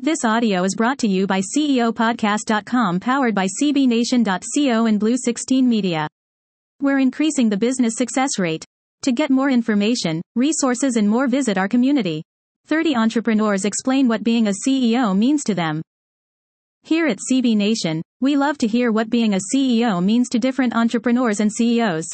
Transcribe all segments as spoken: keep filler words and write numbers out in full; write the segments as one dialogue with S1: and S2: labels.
S1: This audio is brought to you by C E O podcast dot com, powered by C B Nation dot co and Blue sixteen Media. We're increasing the business success rate. To get more information, resources and more, visit our community. thirty entrepreneurs explain what being a C E O means to them. Here at C B Nation, we love to hear what being a C E O means to different entrepreneurs and C E Os.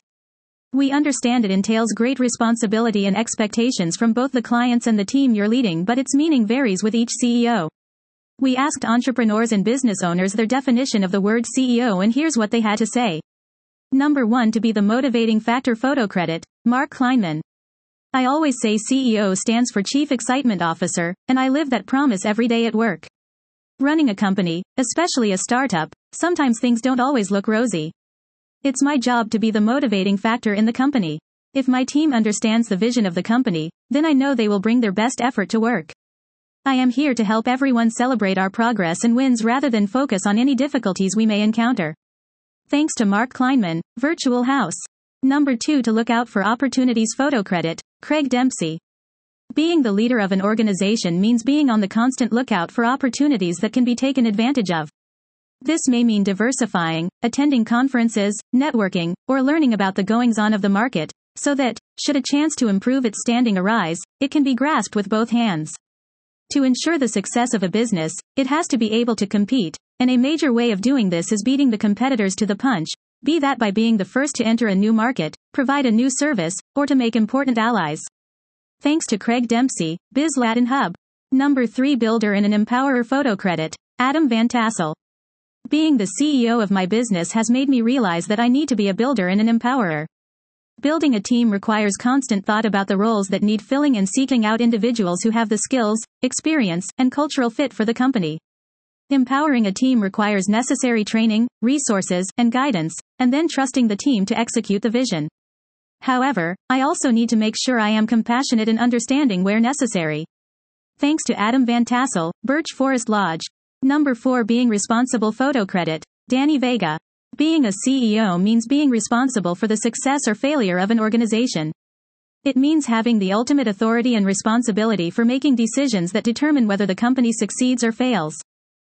S1: We understand it entails great responsibility and expectations from both the clients and the team you're leading, but its meaning varies with each C E O. We asked entrepreneurs and business owners their definition of the word C E O, and here's what they had to say. Number one, to be the motivating factor. Photo credit, Mark Kleinman. I always say C E O stands for Chief Excitement Officer, and I live that promise every day at work. Running a company, especially a startup, sometimes things don't always look rosy. It's my job to be the motivating factor in the company. If my team understands the vision of the company, then I know they will bring their best effort to work. I am here to help everyone celebrate our progress and wins rather than focus on any difficulties we may encounter. Thanks to Mark Kleinman, Virtual House. Number two, to look out for opportunities. Photo credit, Craig Dempsey. Being the leader of an organization means being on the constant lookout for opportunities that can be taken advantage of. This may mean diversifying, attending conferences, networking, or learning about the goings-on of the market, so that, should a chance to improve its standing arise, it can be grasped with both hands. To ensure the success of a business, it has to be able to compete, and a major way of doing this is beating the competitors to the punch, be that by being the first to enter a new market, provide a new service, or to make important allies. Thanks to Craig Dempsey, Biz Latin Hub. Number three, builder and an empowerer. Photo credit, Adam Van Tassel. Being the C E O of my business has made me realize that I need to be a builder and an empowerer. Building a team requires constant thought about the roles that need filling and seeking out individuals who have the skills, experience, and cultural fit for the company. Empowering a team requires necessary training, resources, and guidance, and then trusting the team to execute the vision. However, I also need to make sure I am compassionate and understanding where necessary. Thanks to Adam Van Tassel, Birch Forest Lodge. Number four, being responsible. Photo credit, Danny Vega. Being a C E O means being responsible for the success or failure of an organization. It means having the ultimate authority and responsibility for making decisions that determine whether the company succeeds or fails.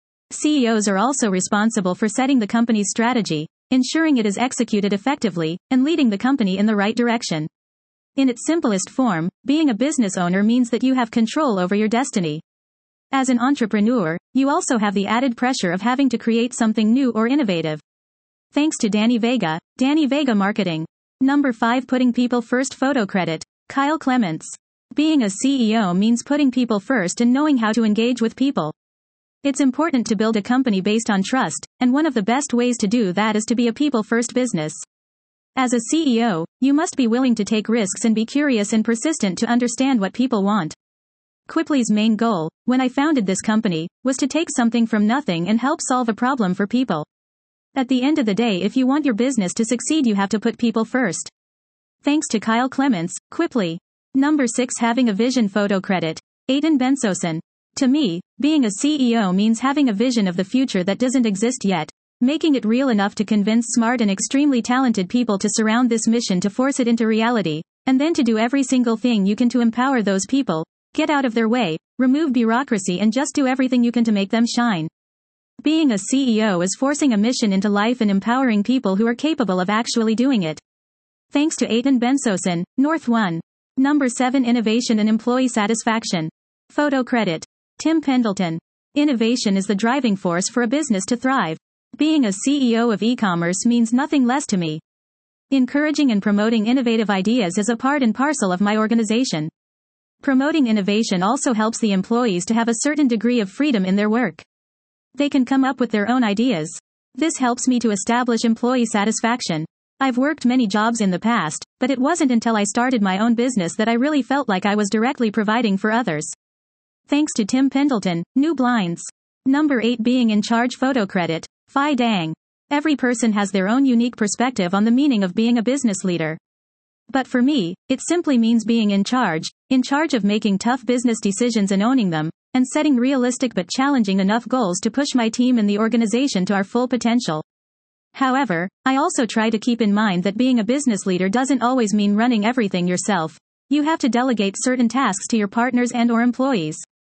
S1: C E Os are also responsible for setting the company's strategy, ensuring it is executed effectively, and leading the company in the right direction. In its simplest form, being a business owner means that you have control over your destiny. As an entrepreneur, you also have the added pressure of having to create something new or innovative. Thanks to Danny Vega, Danny Vega Marketing. Number five, putting people first. Photo credit, Kyle Clements. Being a C E O means putting people first and knowing how to engage with people. It's important to build a company based on trust, and one of the best ways to do that is to be a people-first business. As a C E O, you must be willing to take risks and be curious and persistent to understand what people want. Quipley's main goal, when I founded this company, was to take something from nothing and help solve a problem for people. At the end of the day, if you want your business to succeed, you have to put people first. Thanks to Kyle Clements, Quipley. Number six, having a vision. Photo credit, Aidan Bensosen. To me, being a C E O means having a vision of the future that doesn't exist yet, making it real enough to convince smart and extremely talented people to surround this mission to force it into reality, and then to do every single thing you can to empower those people. Get out of their way, remove bureaucracy, and just do everything you can to make them shine. Being a C E O is forcing a mission into life and empowering people who are capable of actually doing it. Thanks to Aidan Bensosen, North One. Number seven, innovation and employee satisfaction. Photo credit, Tim Pendleton. Innovation is the driving force for a business to thrive. Being a C E O of e-commerce means nothing less to me. Encouraging and promoting innovative ideas is a part and parcel of my organization. Promoting innovation also helps the employees to have a certain degree of freedom in their work. They can come up with their own ideas. This helps me to establish employee satisfaction. I've worked many jobs in the past, but it wasn't until I started my own business that I really felt like I was directly providing for others. Thanks to Tim Pendleton, New Blinds. Number eight, being in charge. Photo credit, Phi Dang. Every person has their own unique perspective on the meaning of being a business leader. But for me, it simply means being in charge, in charge of making tough business decisions and owning them, and setting realistic but challenging enough goals to push my team and the organization to our full potential. However, I also try to keep in mind that being a business leader doesn't always mean running everything yourself. You have to delegate certain tasks to your partners and or employees.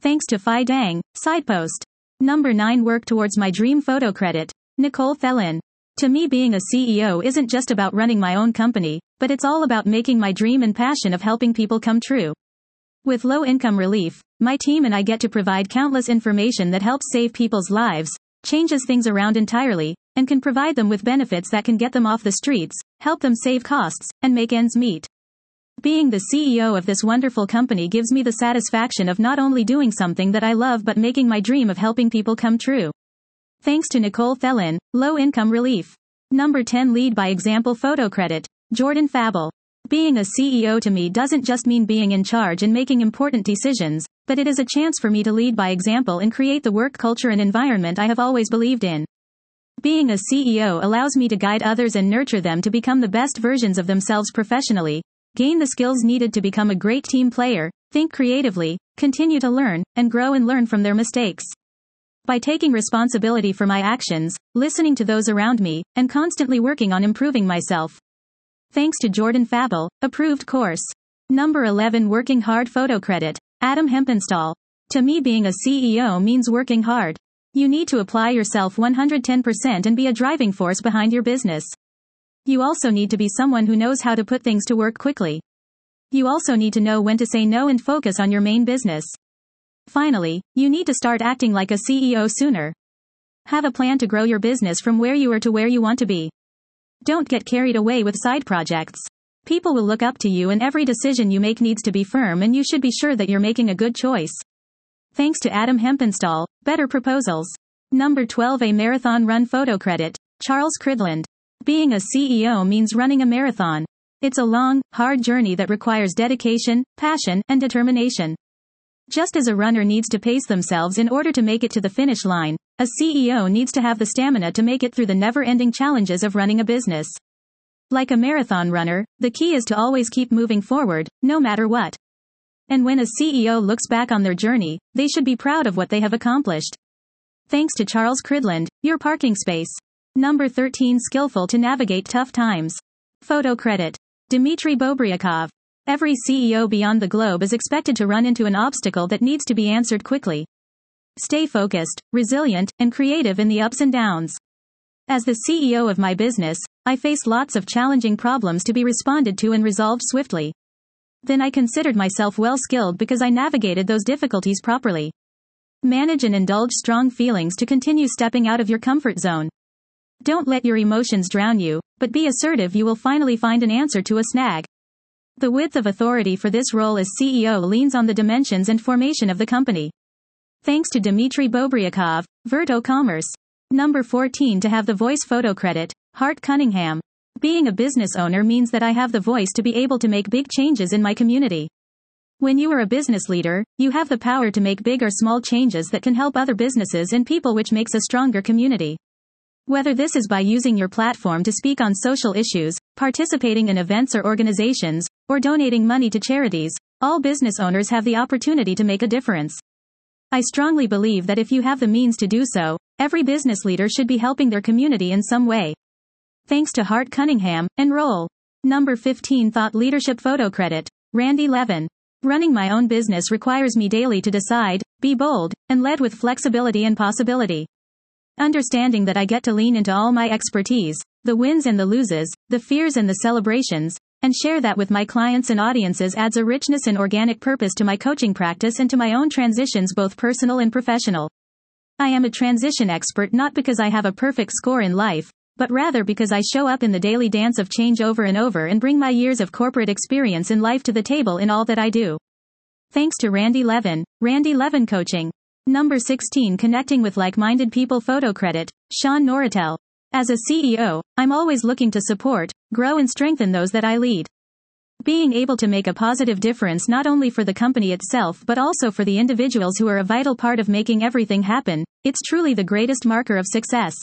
S1: Thanks to Phi Dang, side post. Number nine. Work towards my dream photo credit. Nicole Thelen. To me, being a C E O isn't just about running my own company, but it's all about making my dream and passion of helping people come true. With low income relief, my team and I get to provide countless information that helps save people's lives, changes things around entirely, and can provide them with benefits that can get them off the streets, help them save costs, and make ends meet. Being the C E O of this wonderful company gives me the satisfaction of not only doing something that I love but making my dream of helping people come true. Thanks to Nicole Thelen, Low Income Relief. Number ten. Lead by Example Photo Credit. Jordan Fabel. Being a C E O to me doesn't just mean being in charge and making important decisions, but it is a chance for me to lead by example and create the work culture and environment I have always believed in. Being a C E O allows me to guide others and nurture them to become the best versions of themselves professionally, gain the skills needed to become a great team player, think creatively, continue to learn, and grow and learn from their mistakes. By taking responsibility for my actions, listening to those around me, and constantly working on improving myself. Thanks to Jordan Fabel, approved course. Number eleven. Working hard photo credit. Adam Hempenstall. To me, being a C E O means working hard. You need to apply yourself one hundred ten percent and be a driving force behind your business. You also need to be someone who knows how to put things to work quickly. You also need to know when to say no and focus on your main business. Finally, you need to start acting like a C E O sooner. Have a plan to grow your business from where you are to where you want to be. Don't get carried away with side projects. People will look up to you and every decision you make needs to be firm and you should be sure that you're making a good choice. Thanks to Adam Hempenstall, Better Proposals. Number twelve. A marathon run photo credit. Charles Cridland. Being a C E O means running a marathon. It's a long, hard journey that requires dedication, passion, and determination. Just as a runner needs to pace themselves in order to make it to the finish line, a C E O needs to have the stamina to make it through the never-ending challenges of running a business. Like a marathon runner, the key is to always keep moving forward, no matter what. And when a C E O looks back on their journey, they should be proud of what they have accomplished. Thanks to Charles Cridland, your parking space. Number thirteen. Skillful to navigate tough times. Photo credit. Dmitry Bobriakov. Every C E O beyond the globe is expected to run into an obstacle that needs to be answered quickly. Stay focused, resilient, and creative in the ups and downs. As the C E O of my business, I faced lots of challenging problems to be responded to and resolved swiftly. Then I considered myself well skilled because I navigated those difficulties properly. Manage and indulge strong feelings to continue stepping out of your comfort zone. Don't let your emotions drown you, but be assertive. You will finally find an answer to a snag. The width of authority for this role as C E O leans on the dimensions and formation of the company. Thanks to Dmitry Bobriakov, Verto Commerce. Number fourteen. To have the voice photo credit. Hart Cunningham. Being a business owner means that I have the voice to be able to make big changes in my community. When you are a business leader, you have the power to make big or small changes that can help other businesses and people, which makes a stronger community. Whether this is by using your platform to speak on social issues, participating in events or organizations, or donating money to charities, all business owners have the opportunity to make a difference. I strongly believe that if you have the means to do so, every business leader should be helping their community in some way. Thanks to Hart Cunningham, enroll. Number fifteen. Thought leadership photo credit. Randy Levin. Running my own business requires me daily to decide, be bold, and lead with flexibility and possibility. Understanding that I get to lean into all my expertise, the wins and the loses, the fears and the celebrations, and share that with my clients and audiences adds a richness and organic purpose to my coaching practice and to my own transitions, both personal and professional. I am a transition expert not because I have a perfect score in life, but rather because I show up in the daily dance of change over and over and bring my years of corporate experience in life to the table in all that I do. Thanks to Randy Levin, Randy Levin Coaching. Number sixteen. Connecting with like-minded people photo credit. Sean Norritel. As a C E O, I'm always looking to support, grow and strengthen those that I lead. Being able to make a positive difference not only for the company itself but also for the individuals who are a vital part of making everything happen, it's truly the greatest marker of success.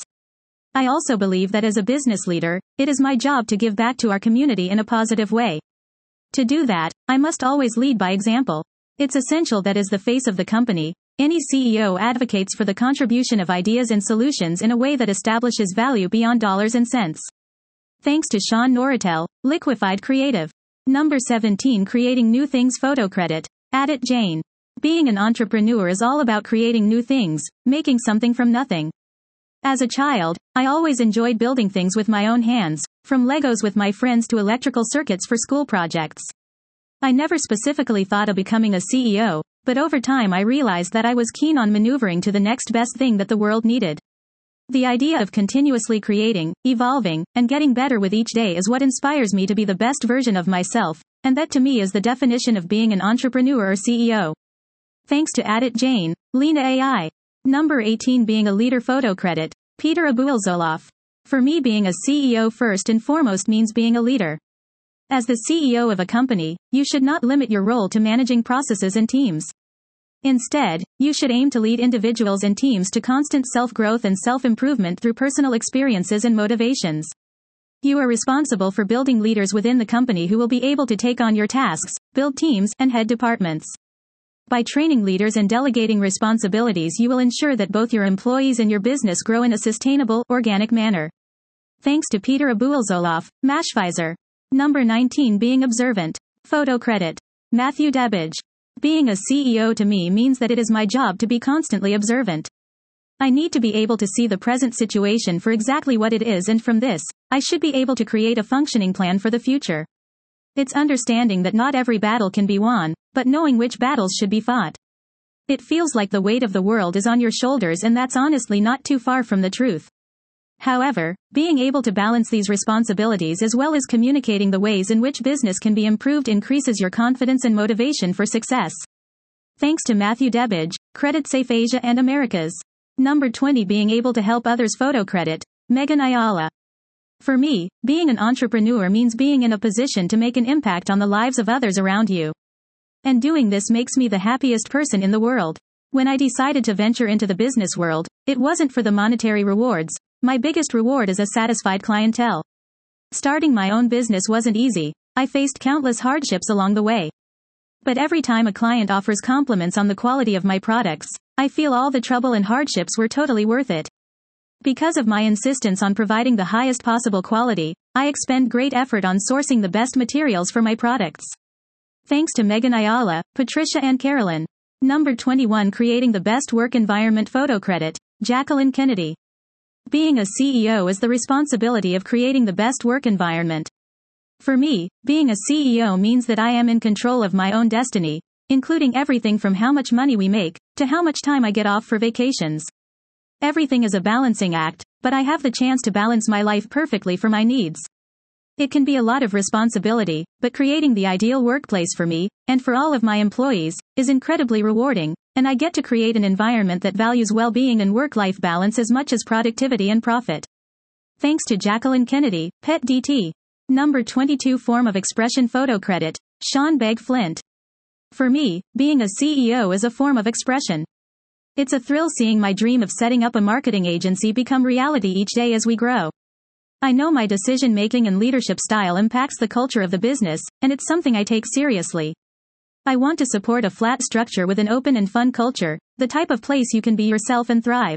S1: I also believe that as a business leader, it is my job to give back to our community in a positive way. To do that, I must always lead by example. It's essential that as the face of the company, any C E O advocates for the contribution of ideas and solutions in a way that establishes value beyond dollars and cents. Thanks to Sean Norritel, Liquefied Creative. Number seventeen. Creating new things photo credit. Adit Jain. being an entrepreneur is all about creating new things, making something from nothing. As a child, I always enjoyed building things with my own hands, from Legos with my friends to electrical circuits for school projects. I never specifically thought of becoming a C E O, but over time I realized that I was keen on maneuvering to the next best thing that the world needed. The idea of continuously creating, evolving, and getting better with each day is what inspires me to be the best version of myself, and that to me is the definition of being an entrepreneur or C E O. Thanks to Adit Jain, Lena A I. Number eighteen, being a leader. Photo credit, Peter Abulzoloff. For me, being a C E O first and foremost means being a leader. As the C E O of a company, you should not limit your role to managing processes and teams. Instead, you should aim to lead individuals and teams to constant self-growth and self-improvement through personal experiences and motivations. You are responsible for building leaders within the company who will be able to take on your tasks, build teams, and head departments. By training leaders and delegating responsibilities, you will ensure that both your employees and your business grow in a sustainable, organic manner. Thanks to Peter Abulzoloff, Mashpfizer. Number nineteen, being observant. Photo credit, Matthew Debbage. Being a C E O to me means that it is my job to be constantly observant. I need to be able to see the present situation for exactly what it is, and from this, I should be able to create a functioning plan for the future. It's understanding that not every battle can be won, but knowing which battles should be fought. It feels like the weight of the world is on your shoulders, and that's honestly not too far from the truth. However, being able to balance these responsibilities as well as communicating the ways in which business can be improved increases your confidence and motivation for success. Thanks to Matthew Debbage, Credit Safe Asia and Americas. Number twenty, being able to help others. Photo credit, Megan Ayala. For me, being an entrepreneur means being in a position to make an impact on the lives of others around you. And doing this makes me the happiest person in the world. When I decided to venture into the business world, it wasn't for the monetary rewards. My biggest reward is a satisfied clientele. Starting my own business wasn't easy. I faced countless hardships along the way. But every time a client offers compliments on the quality of my products, I feel all the trouble and hardships were totally worth it. Because of my insistence on providing the highest possible quality, I expend great effort on sourcing the best materials for my products. Thanks to Megan Ayala, Patricia and Carolyn. Number twenty-one, creating the best work environment. Photo credit, Jacqueline Kennedy. Being a C E O is the responsibility of creating the best work environment. For me, being a C E O means that I am in control of my own destiny, including everything from how much money we make, to how much time I get off for vacations. Everything is a balancing act, but I have the chance to balance my life perfectly for my needs. It can be a lot of responsibility, but creating the ideal workplace for me, and for all of my employees, is incredibly rewarding, and I get to create an environment that values well-being and work-life balance as much as productivity and profit. Thanks to Jacqueline Kennedy, Pet D T. Number twenty-two, form of expression. Photo credit, Sean Begg Flint. For me, being a C E O is a form of expression. It's a thrill seeing my dream of setting up a marketing agency become reality each day as we grow. I know my decision-making and leadership style impacts the culture of the business, and it's something I take seriously. I want to support a flat structure with an open and fun culture, the type of place you can be yourself and thrive.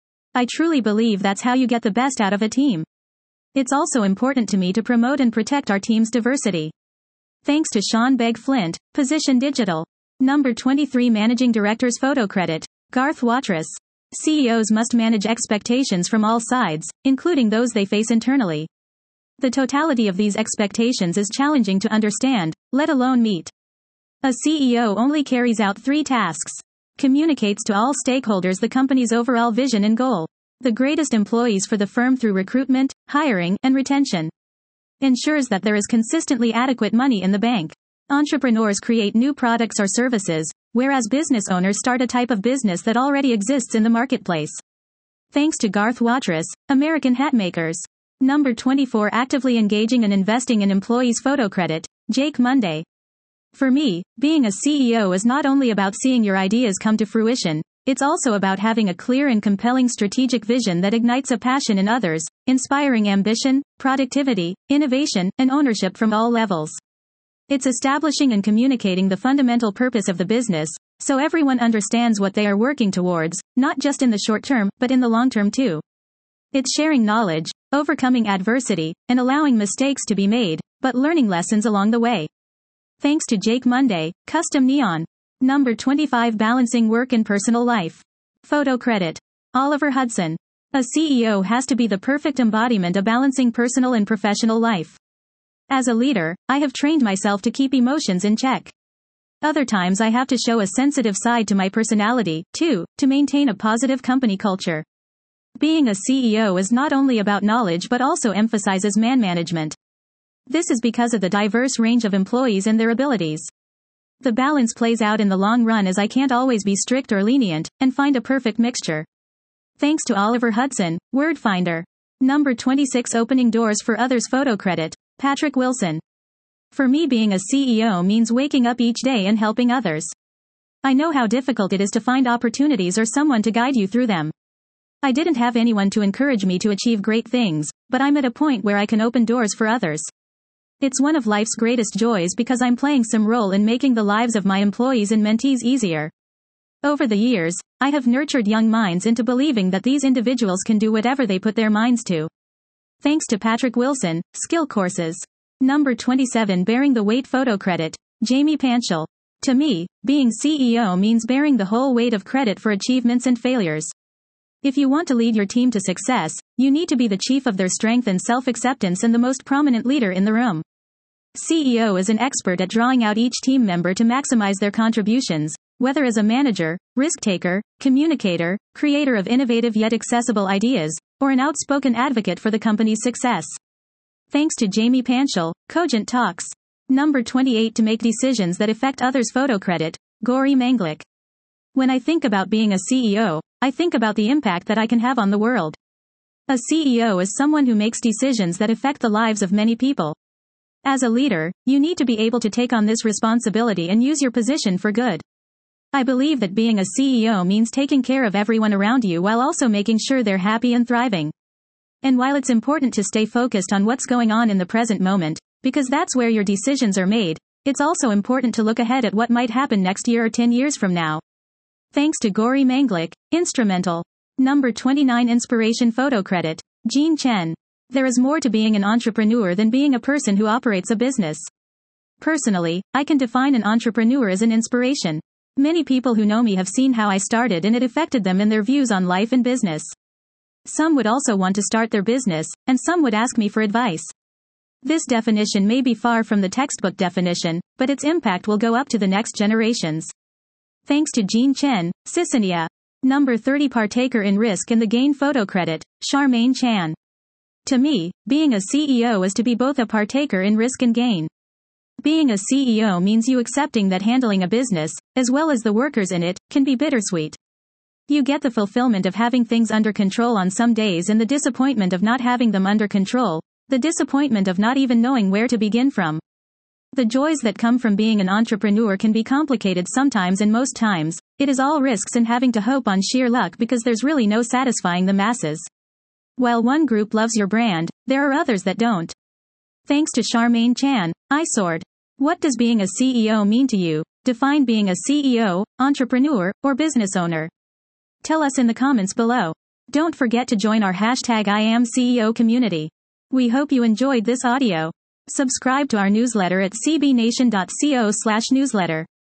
S1: I truly believe that's how you get the best out of a team. It's also important to me to promote and protect our team's diversity. Thanks to Sean Begg Flint, Position Digital. Number twenty-three, managing directors. Photo credit, Garth Watrous. C E Os must manage expectations from all sides, including those they face internally. The totality of these expectations is challenging to understand, let alone meet. A C E O only carries out three tasks. Communicates to all stakeholders the company's overall vision and goal. The greatest employees for the firm through recruitment, hiring, and retention. Ensures that there is consistently adequate money in the bank. Entrepreneurs create new products or services, whereas business owners start a type of business that already exists in the marketplace. Thanks to Garth Watrous, American Hatmakers. Number twenty-four, actively engaging and investing in employees. Photo credit, Jake Monday. For me, being a C E O is not only about seeing your ideas come to fruition, it's also about having a clear and compelling strategic vision that ignites a passion in others, inspiring ambition, productivity, innovation, and ownership from all levels. It's establishing and communicating the fundamental purpose of the business, so everyone understands what they are working towards, not just in the short term, but in the long term too. It's sharing knowledge, overcoming adversity, and allowing mistakes to be made, but learning lessons along the way. Thanks to Jake Monday, Custom Neon. Number twenty-five. Balancing work and personal life. Photo credit. Oliver Hudson. A C E O has to be the perfect embodiment of balancing personal and professional life. As a leader, I have trained myself to keep emotions in check. Other times I have to show a sensitive side to my personality, too, to maintain a positive company culture. Being a C E O is not only about knowledge but also emphasizes man management. This is because of the diverse range of employees and their abilities. The balance plays out in the long run as I can't always be strict or lenient, and find a perfect mixture. Thanks to Oliver Hudson, Wordfinder. Number twenty-six. Opening doors for others. Photo credit. Patrick Wilson. For me, being a C E O means waking up each day and helping others. I know how difficult it is to find opportunities or someone to guide you through them. I didn't have anyone to encourage me to achieve great things, but I'm at a point where I can open doors for others. It's one of life's greatest joys because I'm playing some role in making the lives of my employees and mentees easier. Over the years, I have nurtured young minds into believing that these individuals can do whatever they put their minds to. Thanks to Patrick Wilson, Skill Courses. Number twenty-seven. Bearing the weight. Photo credit. Jamie Panchel. To me, being C E O means bearing the whole weight of credit for achievements and failures. If you want to lead your team to success, you need to be the chief of their strength and self-acceptance and the most prominent leader in the room. C E O is an expert at drawing out each team member to maximize their contributions, whether as a manager, risk-taker, communicator, creator of innovative yet accessible ideas, or an outspoken advocate for the company's success. Thanks to Jamie Panchel, Cogent Talks. Number twenty-eight. To make decisions that affect others. Photo credit. Gori Manglik. When I think about being a C E O, I think about the impact that I can have on the world. A C E O is someone who makes decisions that affect the lives of many people. As a leader, you need to be able to take on this responsibility and use your position for good. I believe that being a C E O means taking care of everyone around you while also making sure they're happy and thriving. And while it's important to stay focused on what's going on in the present moment, because that's where your decisions are made, it's also important to look ahead at what might happen next year or ten years from now. Thanks to Gori Manglik, Instrumental. Number twenty-nine. Inspiration. Photo credit. Jean Chen. There is more to being an entrepreneur than being a person who operates a business. Personally, I can define an entrepreneur as an inspiration. Many people who know me have seen how I started and it affected them in their views on life and business. Some would also want to start their business, and some would ask me for advice. This definition may be far from the textbook definition, but its impact will go up to the next generations. Thanks to Jean Chen, Sicinia. Number thirty. Partaker in risk and the gain. Photo credit. Charmaine Chan. To me, being a C E O is to be both a partaker in risk and gain. Being a C E O means you accepting that handling a business, as well as the workers in it, can be bittersweet. You get the fulfillment of having things under control on some days and the disappointment of not having them under control, the disappointment of not even knowing where to begin from. The joys that come from being an entrepreneur can be complicated sometimes, and most times, it is all risks and having to hope on sheer luck because there's really no satisfying the masses. While one group loves your brand, there are others that don't. Thanks to Charmaine Chan, iSword. What does being a C E O mean to you? Define being a C E O, entrepreneur, or business owner. Tell us in the comments below. Don't forget to join our hashtag I am C E O community. We hope you enjoyed this audio. Subscribe to our newsletter at c b nation dot co slash newsletter.